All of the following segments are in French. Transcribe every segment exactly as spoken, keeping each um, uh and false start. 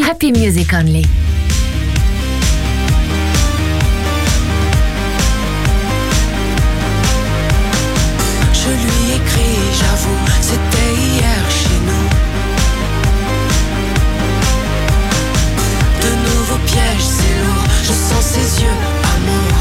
Happy Music Only. Je lui écris, j'avoue, c'était hier chez nous. De nouveaux pièges, c'est lourd, je sens ses yeux, amour.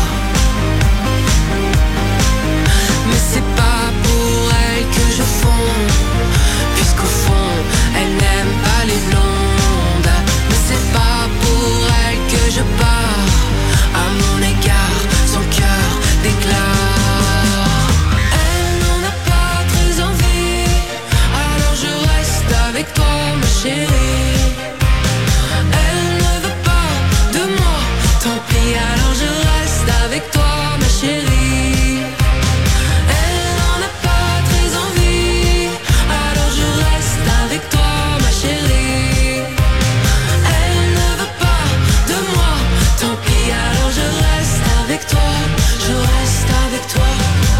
Mais c'est pas pour elle que je fonds, puisqu'au fond, elle n'aime pas les blondes. Mais c'est pas pour elle que je pars, à mon égard, son cœur déclare. Elle n'en a pas très envie, alors je reste avec toi, ma chérie. Elle ne veut pas de moi, tant pis, alors je reste avec toi, ma chérie. Elle n'en a pas très envie, alors je reste avec toi, ma chérie. Elle ne veut pas de moi, tant pis, alors je reste avec toi, je reste avec toi.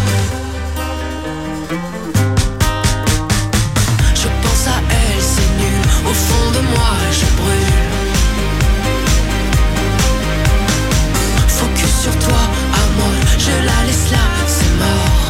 Je pense à elle, c'est nul, au fond de moi je brûle. Focus sur toi, amour, je la laisse là, c'est mort.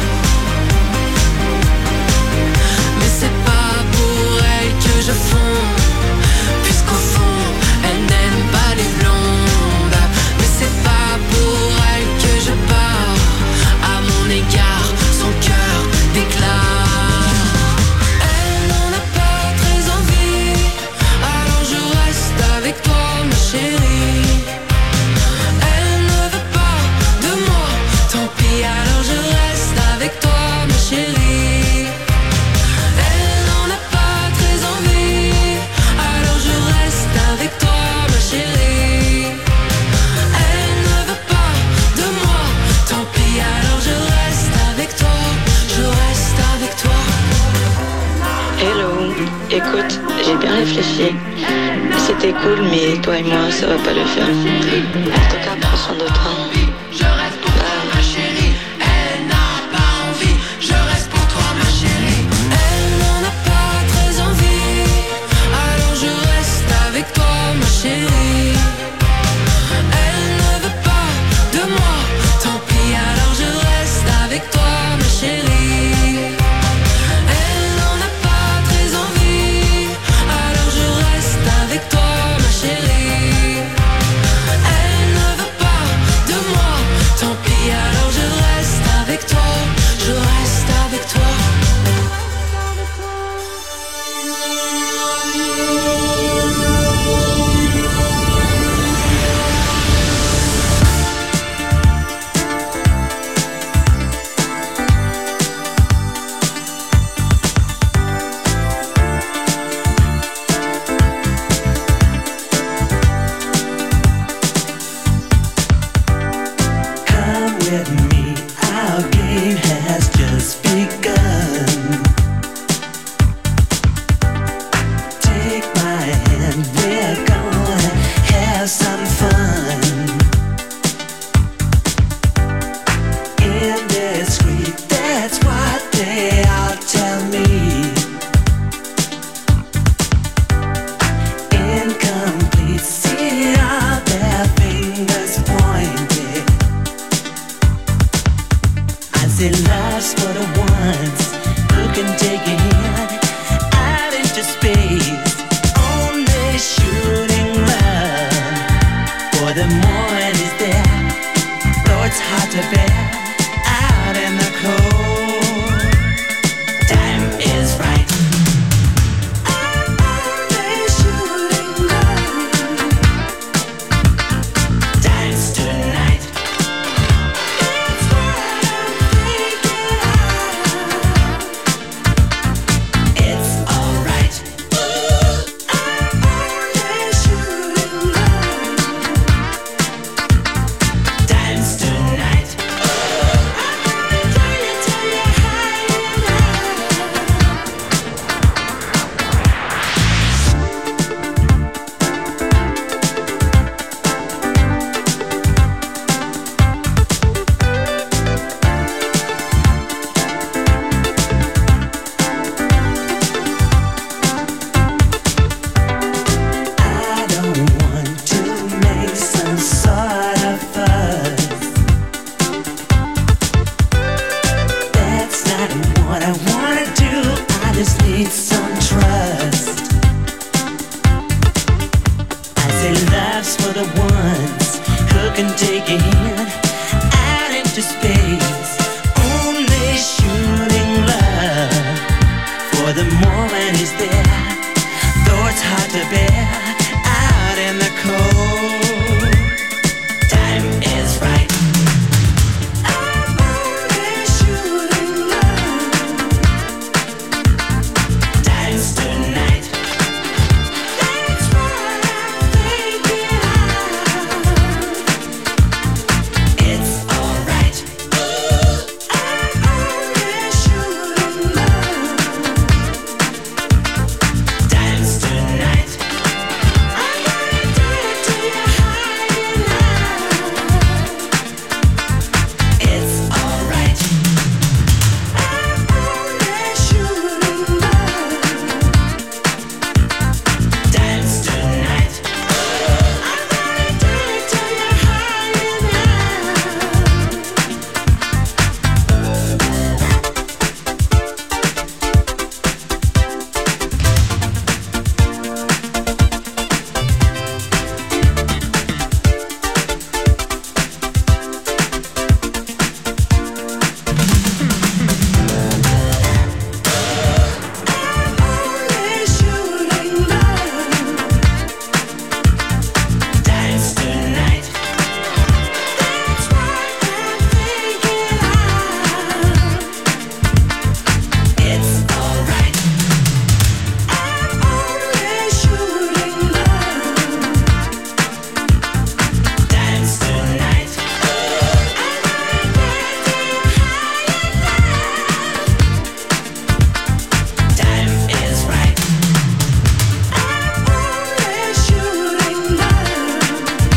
Mais c'est pas pour elle que je fonds, puisqu'au fond, elle n'aime pas les blondes. Mais c'est pas pour elle que je pars, à mon égard, son cœur déclare. Elle n'en a pas très envie, alors je reste avec toi, ma chérie. Elle ne veut pas de moi, tant pis, alors je reste avec toi, ma chérie. Elle n'en a pas très envie, alors je reste avec toi, ma chérie. Elle ne veut pas de moi, tant pis, alors je reste avec toi, je reste avec toi. Hello, écoute, j'ai bien réfléchi. C'était cool, mais toi et moi, ça va pas le faire. En tout cas, prends soin de toi. Je reste pour toi, ma chérie. Elle n'a pas envie, je reste pour toi, ma chérie. Elle n'en a pas très envie, alors je reste avec toi, ma chérie. Elle ne veut pas de moi, tant pis, alors je reste avec toi, ma chérie. Elle n'en a pas très envie, alors je reste avec toi, ma chérie. Elle ne veut pas de moi, tant pis, alors je reste avec toi, je reste avec toi. Come with me, our game has just begun. Take my hand, we're gonna have some fun. Indiscreet, that's what they all tell me. Incomplete, see all their fingers pointed. I say love's for the ones who can take a hint out into space. Only shooting love for the morning is there. Though it's hard to bear out in the cold. Time is right. I'm only shooting love. Dance tonight. It's what I'm thinking of. It's alright. I'm only shooting love. Dance tonight. can take a hand out into space. Only shooting love for the moment is there, though it's hard to bear out in the cold. Time is right. I'm only shooting love. Dance tonight. That's what I'm thinking of. It's alright. I'm only shooting love. Dance tonight. I'm gonna do it till you're high enough. It's alright. I'm only shooting love. Dance tonight. I'm gonna do it till you're high only shooting love. Dance tonight. That's what I'm thinking of. It's alright. I'm only shooting love. Dance tonight. I'm gonna get to you high enough. Time is right. I'm only shooting love.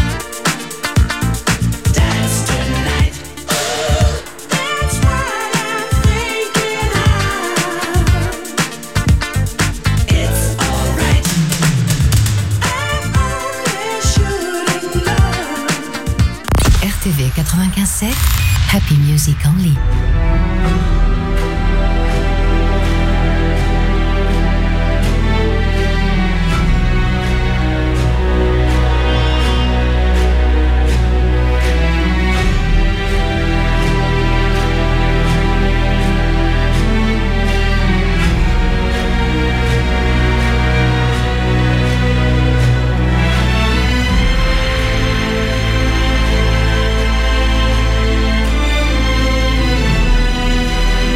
Dance tonight. That's what I'm thinking of. It's alright. I'm only shooting love. R T V quatre-vingt-quinze sept, Happy Music Only. Thank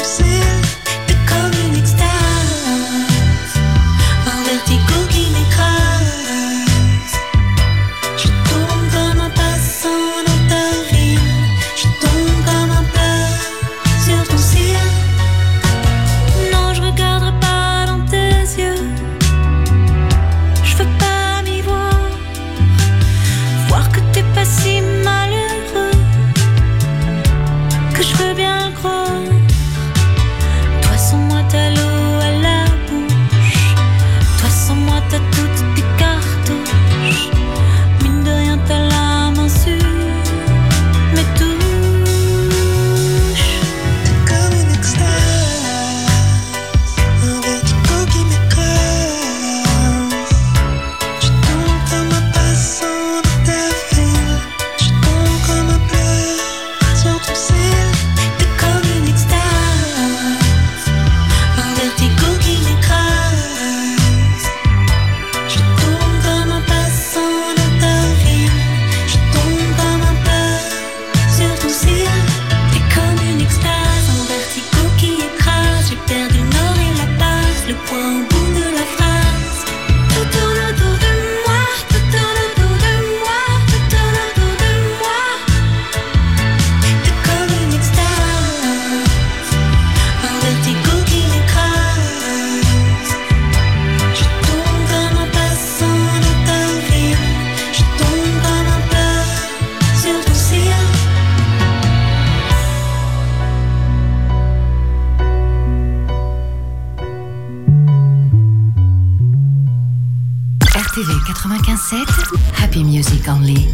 quatre-vingt-quinze sept, Happy Music Only.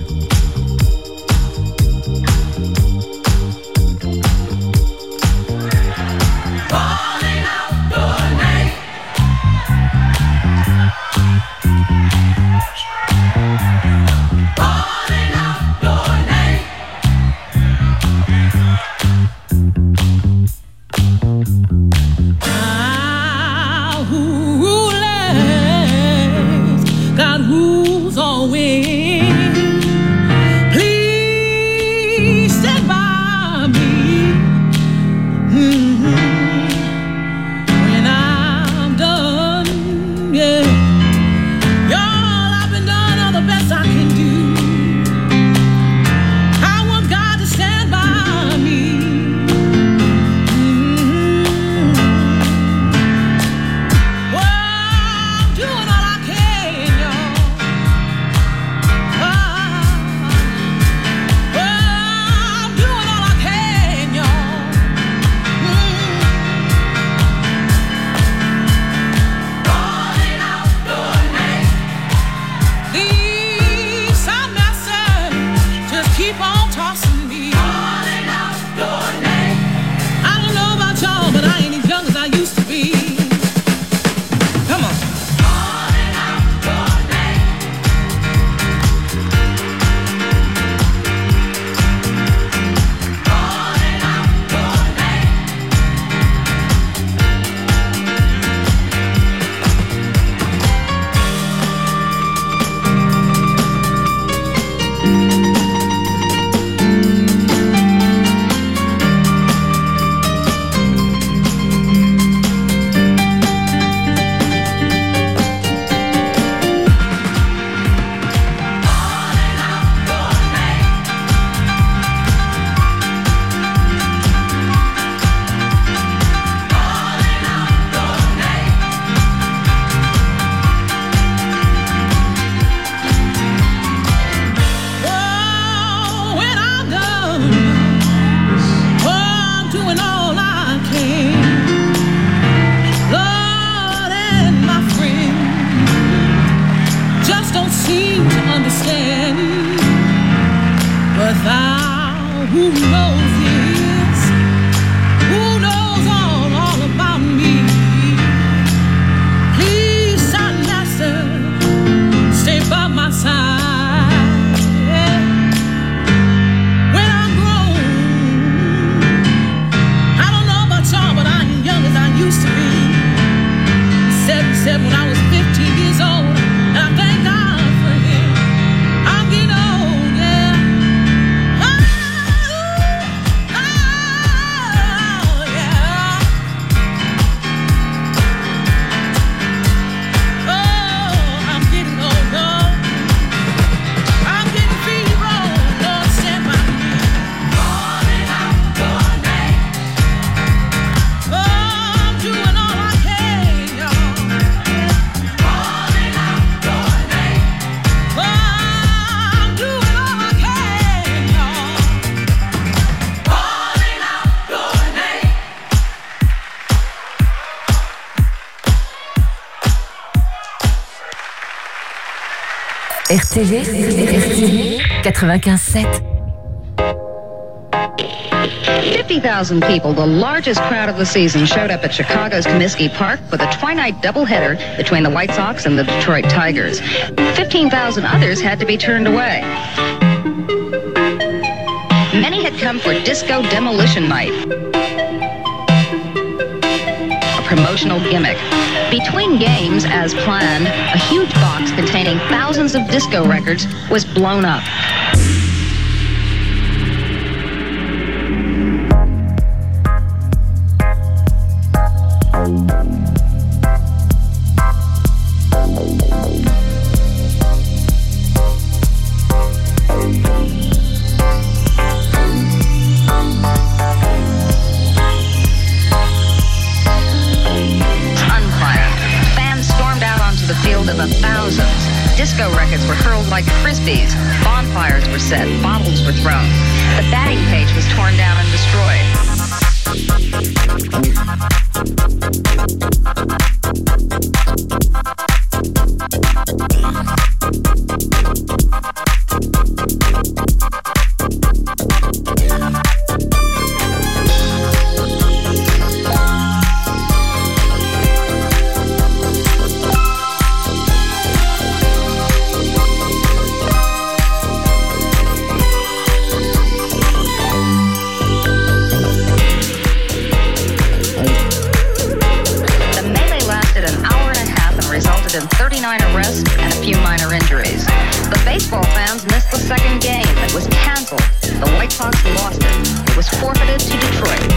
R T V, R T V quatre-vingt-quinze sept. fifty thousand people, the largest crowd of the season, showed up at Chicago's Comiskey Park for the twilight doubleheader between the White Sox and the Detroit Tigers. fifteen thousand others had to be turned away. Many had come for Disco Demolition Night, a promotional gimmick. Between games, as planned, a huge box containing thousands of disco records was blown up. Disco records were hurled like frisbees. Bonfires were set. Bottles were thrown. The batting cage was torn down and destroyed. thirty-nine arrests and a few minor injuries. The baseball fans missed the second game. It was canceled. The White Sox lost it. It was forfeited to Detroit.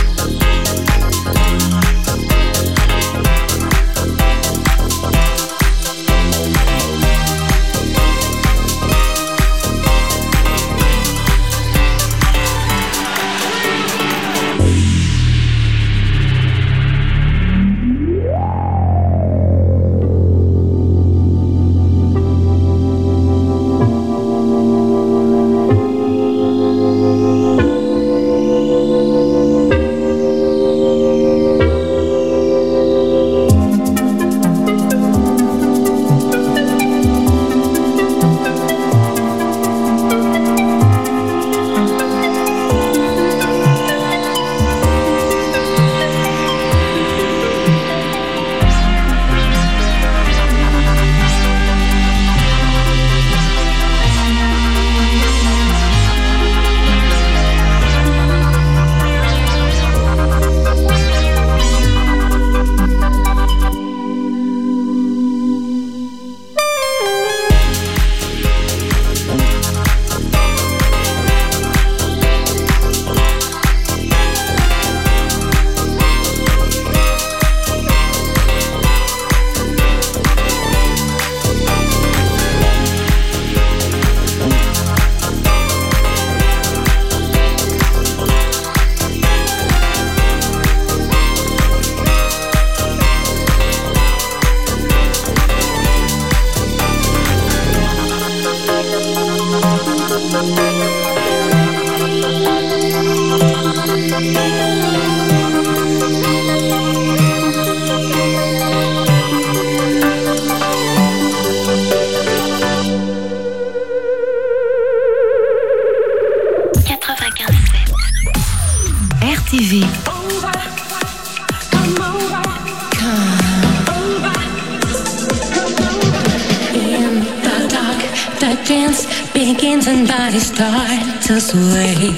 Start to sway.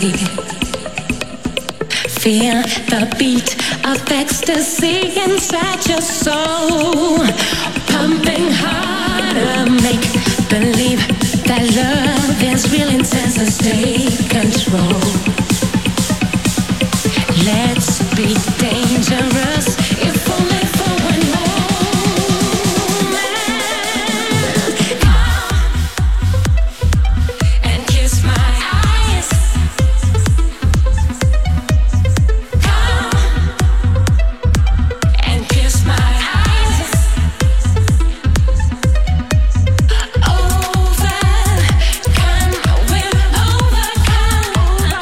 Feel the beat of ecstasy inside your soul, pumping harder. Make believe that love is real intense and take control. Let's be dangerous, if only for one moment. Overcome, we'll overcome.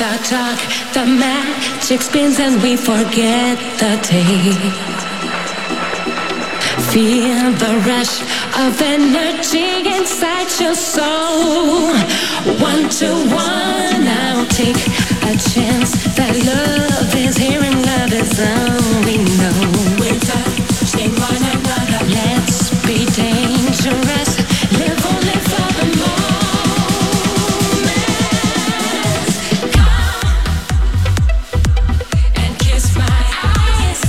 the talk, the magic spins and we forget the tape. Feel the rush of energy inside your soul. One to one, I'll take a chance that love is here and love is all we know. We're touching one another. Let's be dangerous. Live only for the moment. Come and kiss my eyes.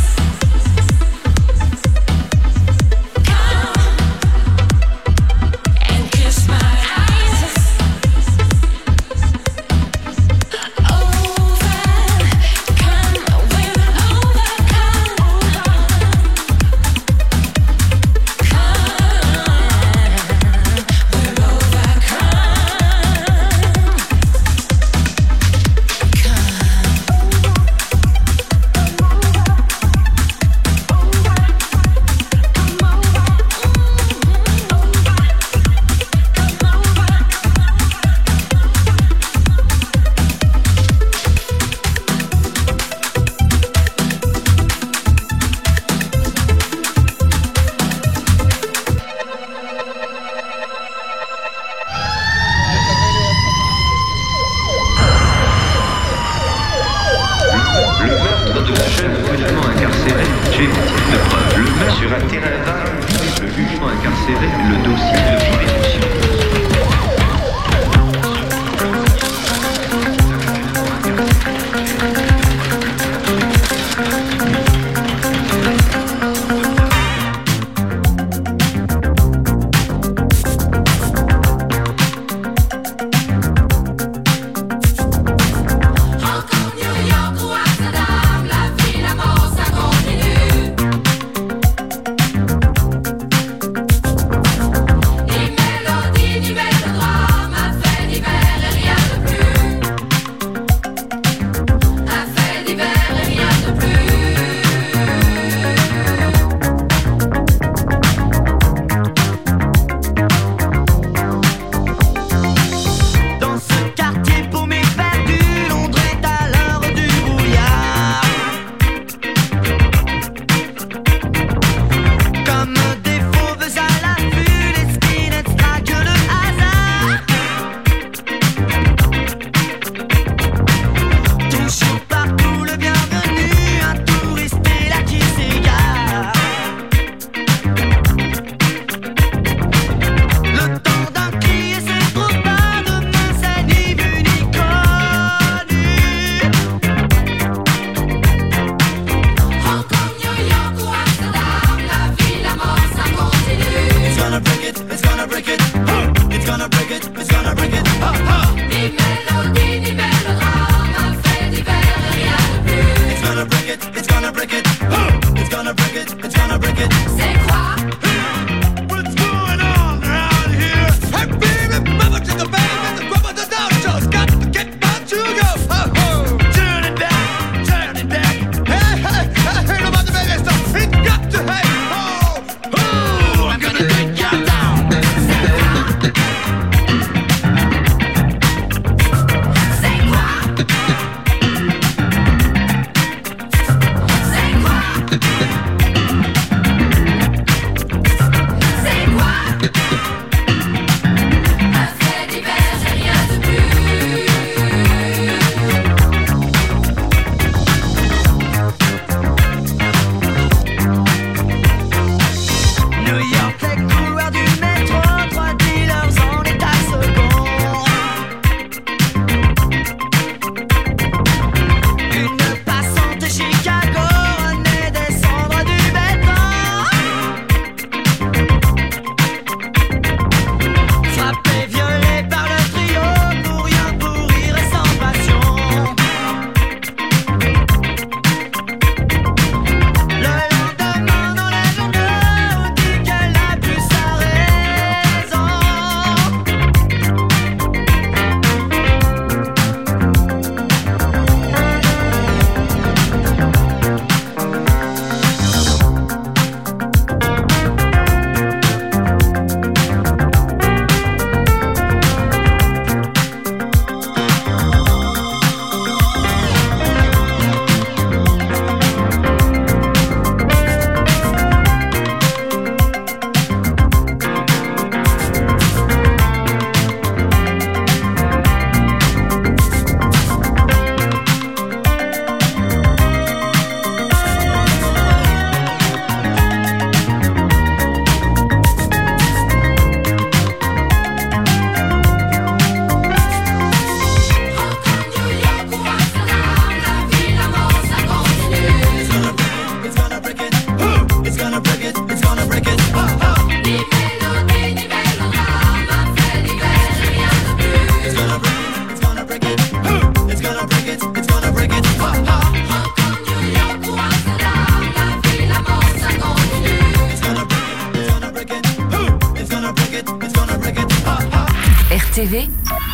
Come and kiss my eyes. Overcome, we'll overcome.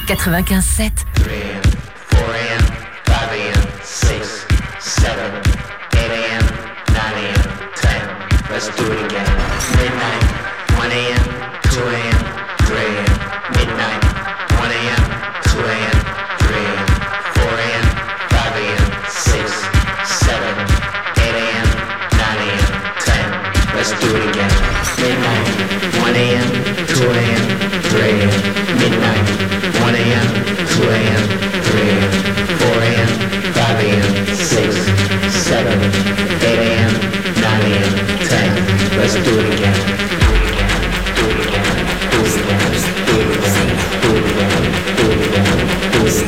quatre-vingt-quinze sept. Let's do it again. Midnight, one a.m., two a.m., three a.m. Midnight, one a.m., two a.m., three a.m., four a.m., five a.m., six, seven, eight a.m., nine a.m., ten. Let's do it again. Midnight, one a.m., two a.m., three a.m. Midnight, one a.m., two a.m., three a.m., four a.m., five a.m., six, seven, eight a.m., nine a.m., ten. Let's do it again. Do it again. Do it again. Do it again. Do it again. Do it again. Do it again. Do it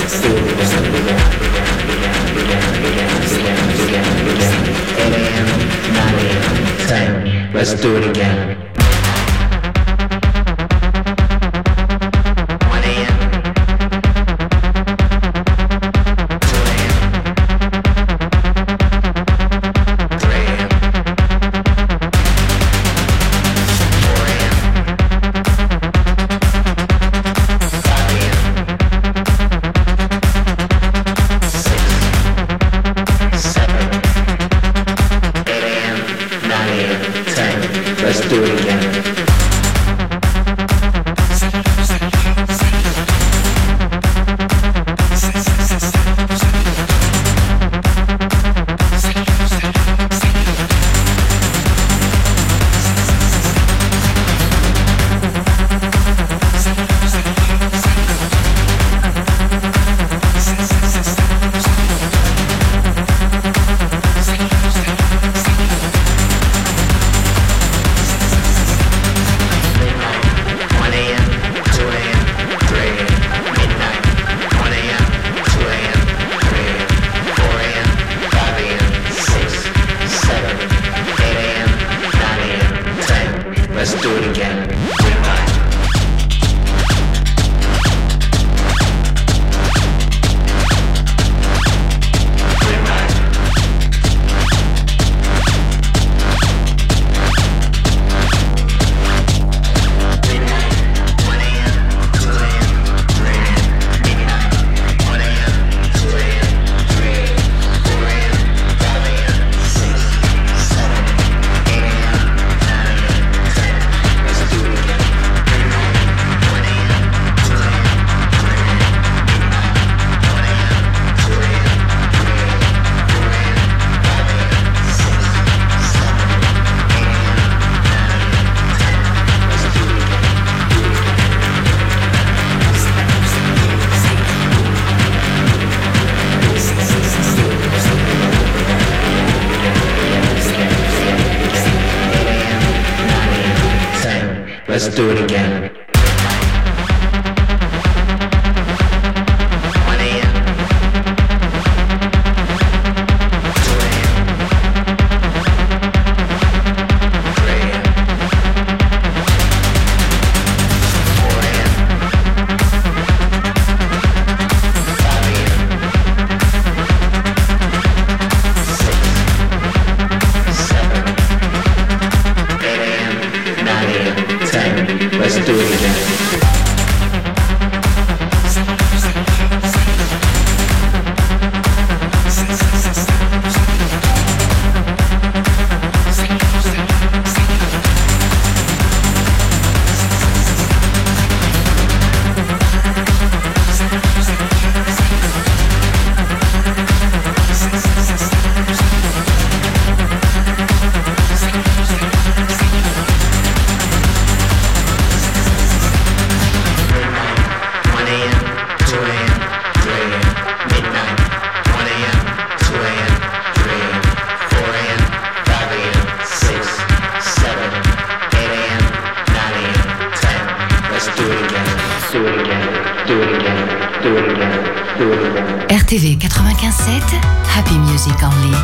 again. eight a.m., nine a.m., ten. Let's do it again. Let's do it again. Let's do it again. Let's do it again. Let's do it again. R T V quatre-vingt-quinze sept, Happy Music Only.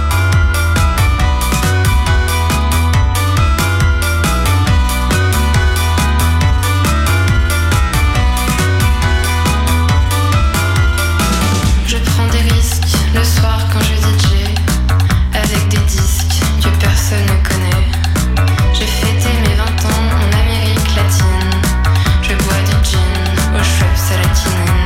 Je prends des risques le soir quand je D J, avec des disques que personne ne connaît. J'ai fêté mes vingt ans en Amérique latine. Je bois du gin au Schweppes à la quinine.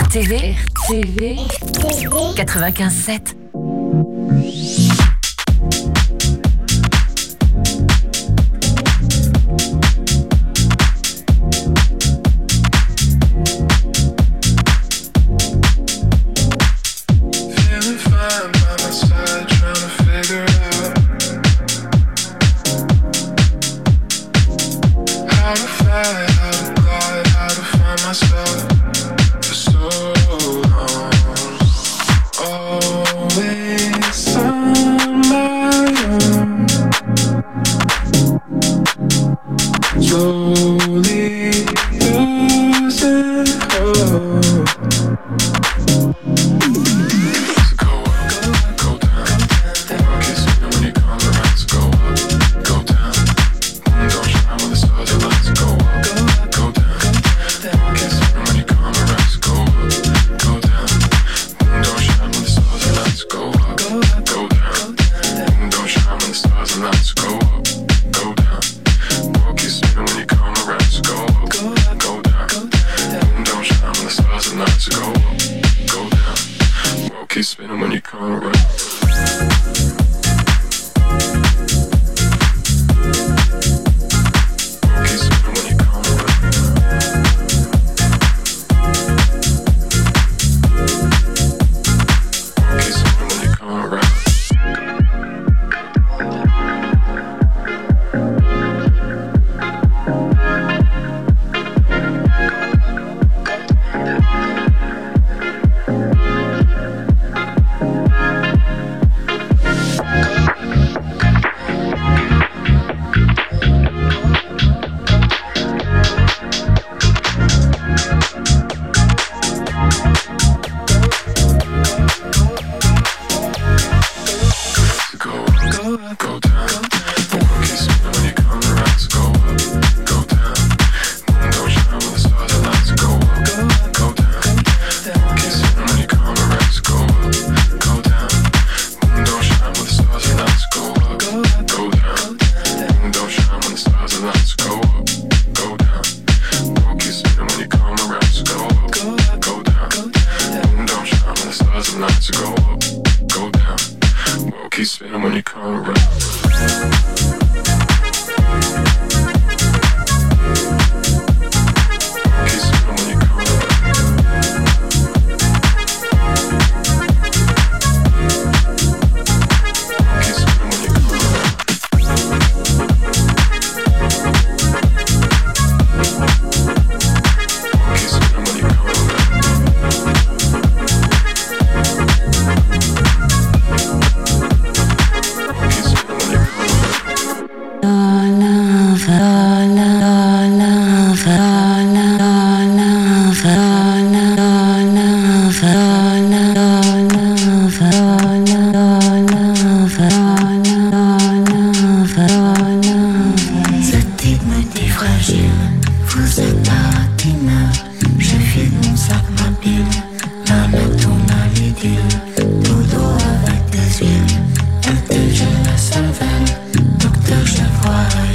T V, R T V, quatre-vingt-quinze sept. Docteur, je vois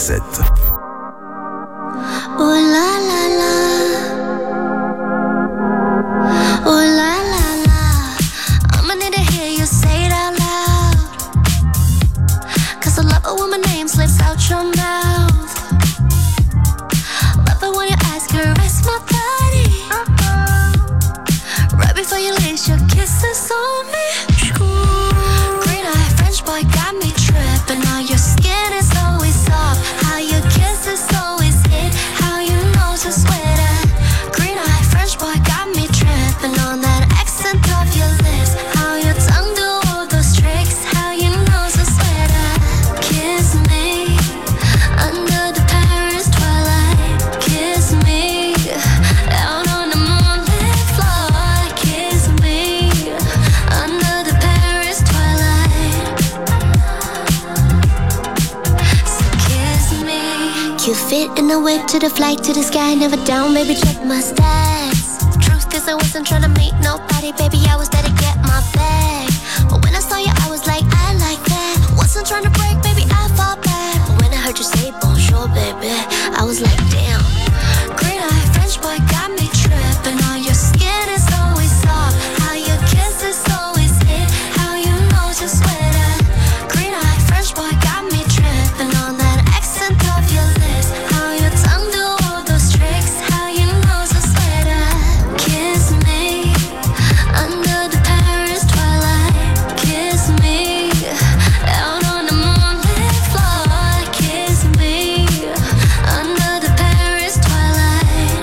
sept. Oh la la la, oh la la la, I'ma need to hear you say it out loud, 'cause I love it when my name slips out your mouth. Love it when your eyes caress my body, uh-oh. Right before you lace your kisses on me. Green eye French boy got me tripping. Now your skin is always soft, how your kiss is always hit, how your nose is sweater. Green eye French boy got me tripping on that accent of your lips, how your tongue do all those tricks, how your nose is sweater. Kiss me under the Paris twilight, kiss me out on the moonlit floor, kiss me under the Paris twilight. So kiss me. Cute fit in the whip to the flight to the sky, never down, baby, check my stats. Truth is I wasn't tryna meet nobody, baby, I was there to get my bag. But when I saw you, I was like, I like that. Wasn't tryna break, baby, I fall back. But when I heard you say bonjour, baby, I was like, damn. Green eye French boy got me tripping. All your skin is always soft, how your kiss is always hit, how your nose is sweater. Green eye French boy got me tripping on that accent of your lips, how your tongue do all those tricks, how your nose is sweater. Kiss me under the Paris twilight, kiss me out on the moonlit floor, kiss me under the Paris twilight.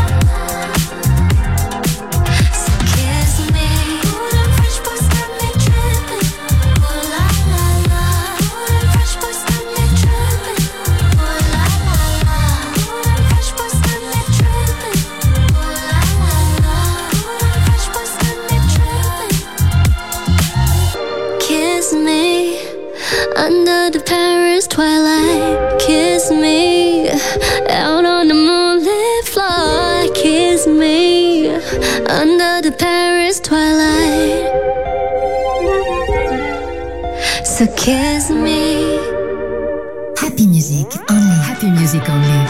So kiss me. Ooh, them French boys got me tripping. Ooh la la la. Ooh, them French boys got me tripping. Ooh la la la. Ooh, them French boys got me tripping. Ooh la la la. Ooh, them French boys got me tripping. Kiss me under the Paris twilight, kiss me out on the moonlit floor, kiss me under the Paris twilight. So kiss me. Happy Music Only. Happy Music Only.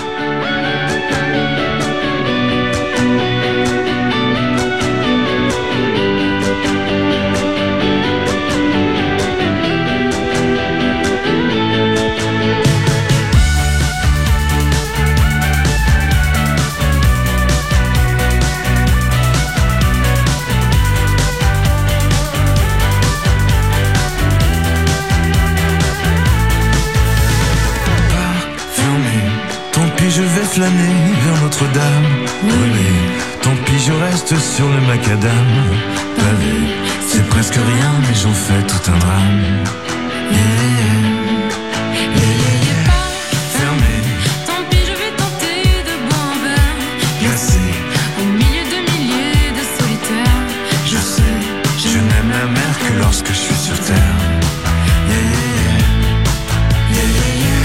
Je vais flâner vers Notre-Dame, brûler. Tant pis, je reste sur le macadam. Pavé, c'est presque rien, mais j'en fais tout un drame. Yeah, yeah, yeah, yeah, yeah. Fermé. Tant pis, je vais tenter de boire un verre. Glacé. Au milieu de milliers de solitaires. Je sais, je n'aime la mer que lorsque je suis sur terre. Yeah, yeah, yeah, yeah, yeah, yeah.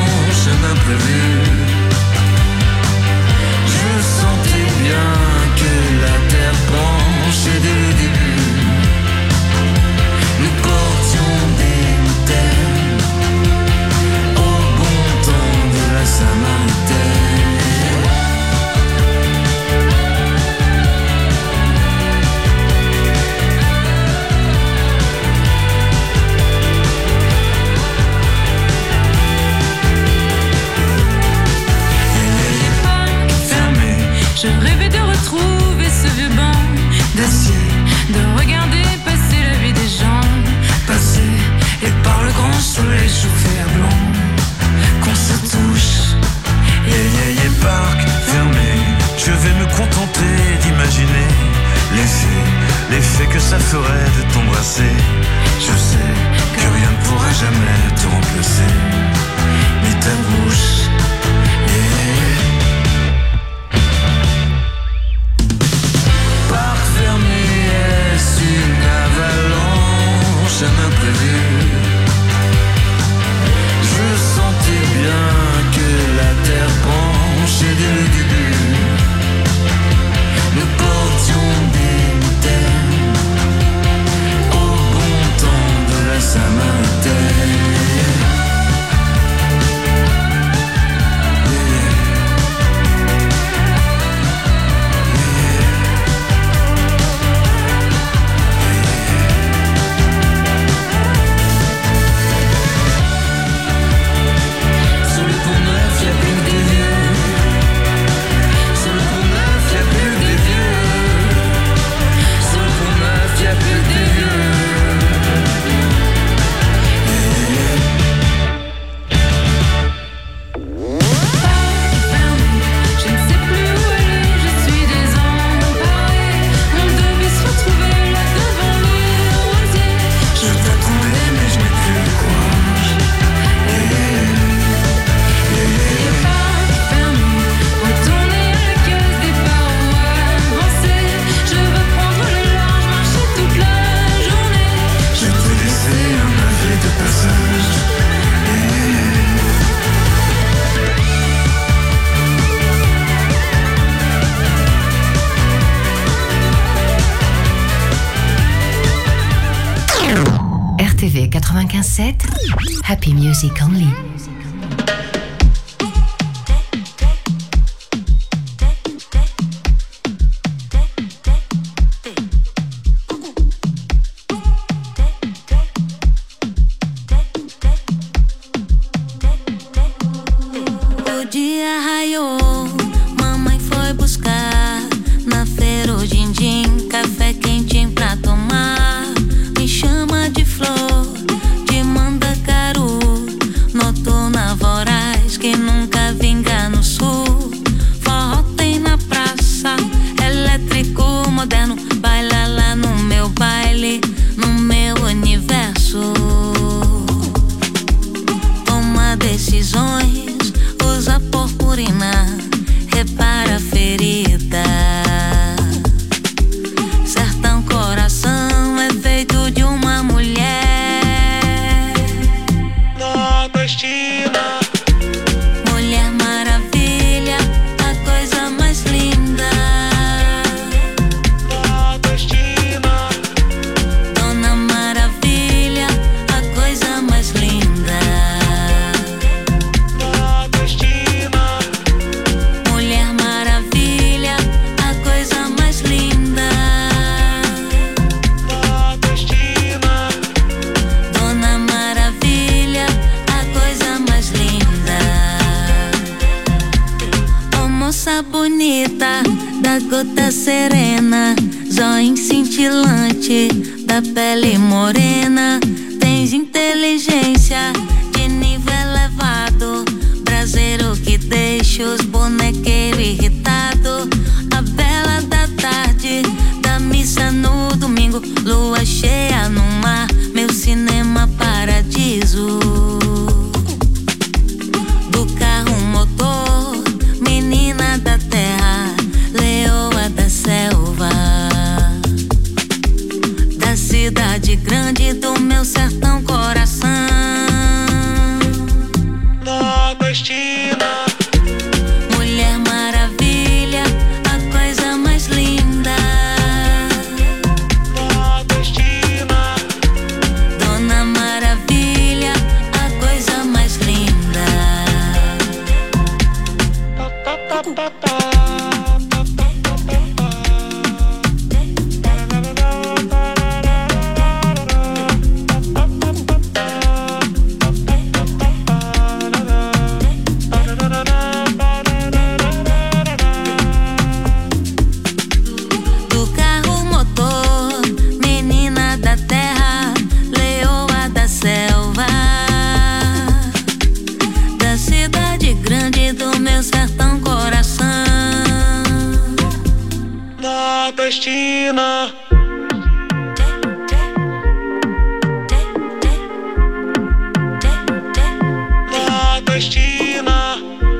Je sentais bien que T V quatre-vingt-quinze sept, Happy Music Only. O dia raiou, mamãe foi buscar na feira o din-din, café quentinho pra tomar. Me chama de flor, de mandacaru, noturna voraz que nunca vinga no sul. Forró tem na praça, elétrico moderno, baila lá no meu baile, no meu universo. Toma decisões, usa purpurina, repara a ferida. Sertão coração é feito de uma mulher nordestina. Mulher maravilha, a coisa mais linda. Nordestina. Dona Maravilha, a coisa mais linda. Nordestina. Mulher maravilha, a coisa mais linda. Nordestina. Dona Maravilha, a coisa mais linda. Ô moça bonita, da gota serena, zóio cintilante, da pele morena. Tens inteligência de nível elevado, braseiro que deixa os bonequeiros irritados. A bela da tarde, da missa no domingo, lua cheia no mar, meu cinema paradiso. Do carro motor, menina da terra, leoa da selva. Da cidade grande do meu sertão coração. Nordestina. Mulher maravilha, a coisa mais linda. Nordestina. Dona Maravilha, a coisa mais linda. Do carro motor, menina da terra, leoa da selva. Da cidade grande do meu sertão coração. Nordestina. Nordestina.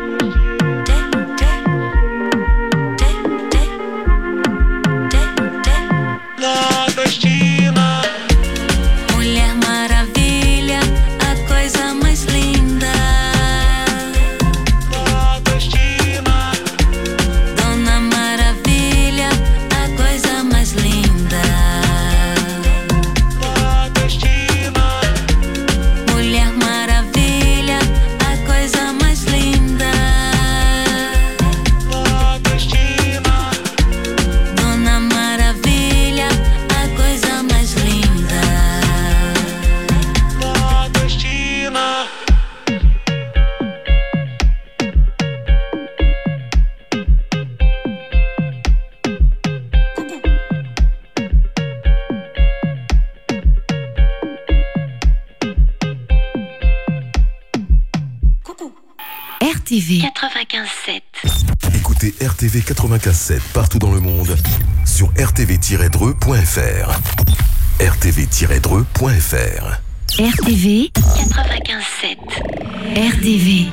Nordestina. Mulher maravilha, a coisa mais linda. Nordestina. Dona Maravilha, a coisa mais linda. Nordestina. Mulher maravilha, a coisa mais linda. Nordestina. Dona Maravilha, a coisa mais linda. Nordestina. R T V quatre-vingt-quinze sept. Écoutez R T V quatre-vingt-quinze sept partout dans le monde sur r t v tiret dreux point f r. r t v tiret dreux point f r. R T V quatre-vingt-quinze sept. R T V.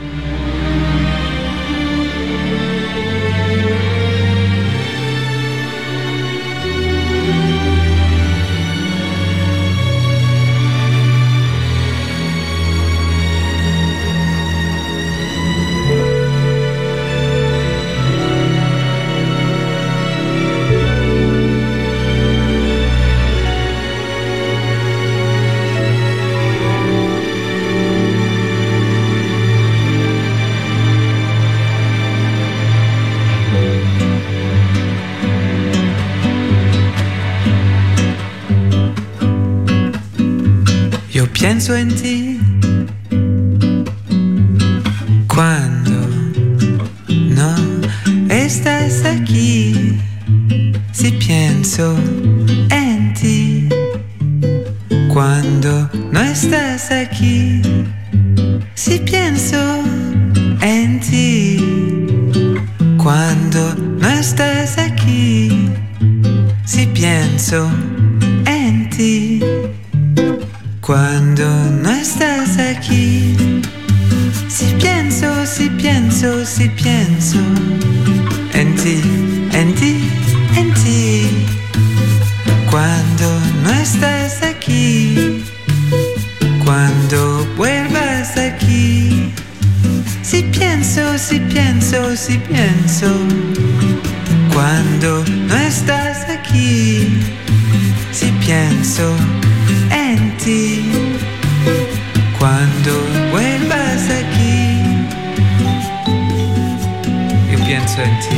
Yo pienso en ti cuando no estás aquí. Si pienso en ti cuando no estás aquí. Si pienso en ti cuando no estás aquí. Si pienso en ti cuando no estás aquí. Si pienso, si pienso, si pienso en ti, en ti, en ti cuando no estás aquí. Cuando vuelvas aquí. Si pienso, si pienso, si pienso cuando no estás aquí. Si pienso en ti cuando vuelvas aquí. Yo pienso en ti.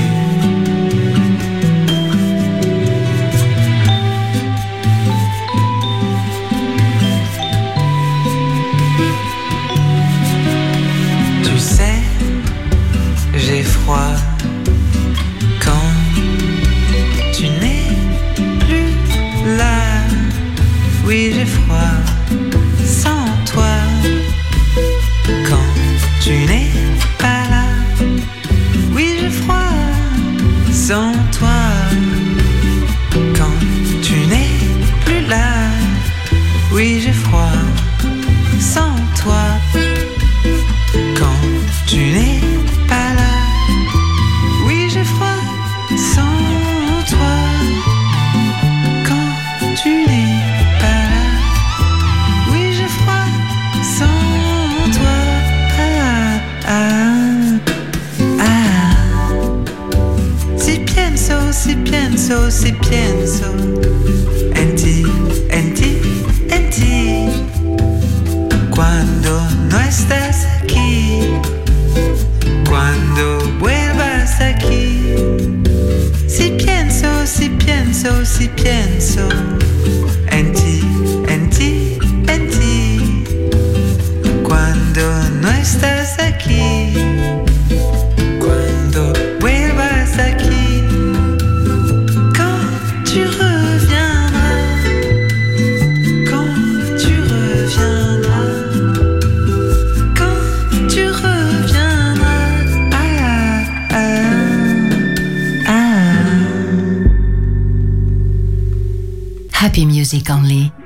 Tu sais, j'ai froid quand tu n'es plus là. Oui, j'ai froid sans toi quand tu n'es pas là. Oui, j'ai froid sans toi quand tu n'es plus là. Oui, j'ai froid sans toi quand tu n'es pas là. Oui, j'ai froid sans toi quand tu n'es pas là. Oui, j'ai froid sans toi. Ah, ah, ah. Si pienso, si pienso, si pienso en ti, en ti, en ti cuando no estás aquí. Cuando vuelvas aquí. Si pienso, si pienso, si pienso en ti, en ti, en ti cuando no estás aquí. Cuando vuelvas aquí. Quand tu reviendras. Quand tu reviendras. Quand tu reviendras. Ah, ah, ah. Happy Music Only.